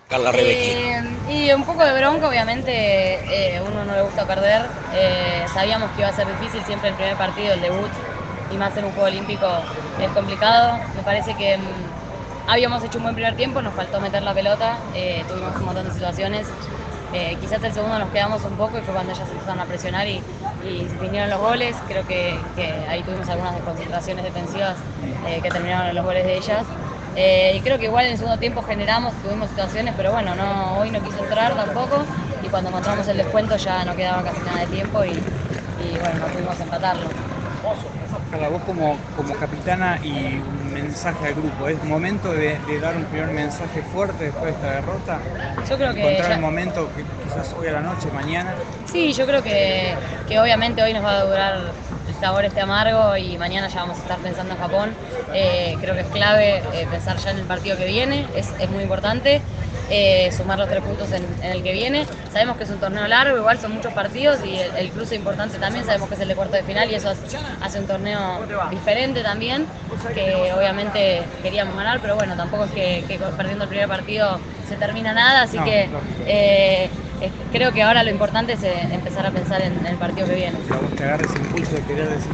Carla Rebecki. Y un poco de bronca, obviamente, uno no le gusta perder. Sabíamos que iba a ser difícil siempre el primer partido, el debut, y más en un juego olímpico es complicado. Me parece que habíamos hecho un buen primer tiempo, nos faltó meter la pelota, tuvimos un montón de situaciones. Quizás el segundo nos quedamos un poco y fue cuando ellas empezaron a presionar y vinieron los goles. Creo que ahí tuvimos algunas desconcentraciones defensivas que terminaron en los goles de ellas. Y creo que igual en el segundo tiempo generamos, tuvimos situaciones, pero bueno, hoy no quiso entrar tampoco. Y cuando encontramos el descuento ya no quedaba casi nada de tiempo y bueno, no pudimos empatarlo. Carla, vos como capitana y un mensaje al grupo, ¿es momento de dar un primer mensaje fuerte después de esta derrota? Yo creo que Encontrar ya, el momento que quizás hoy a la noche, mañana. sí, yo creo que obviamente hoy nos va a durar el sabor este amargo y mañana ya vamos a estar pensando en Japón. Creo que es clave pensar ya en el partido que viene, es muy importante sumar los 3 puntos en el que viene. Sabemos que es un torneo largo, igual son muchos partidos y el cruce importante también, sabemos que es el de cuarto de final y eso hace un torneo diferente también, que obviamente queríamos ganar, pero bueno, tampoco es que perdiendo el primer partido se termina nada, así No, que lógico. creo que ahora lo importante es empezar a pensar en el partido que viene. Que a vos te agarres impulso de querer decir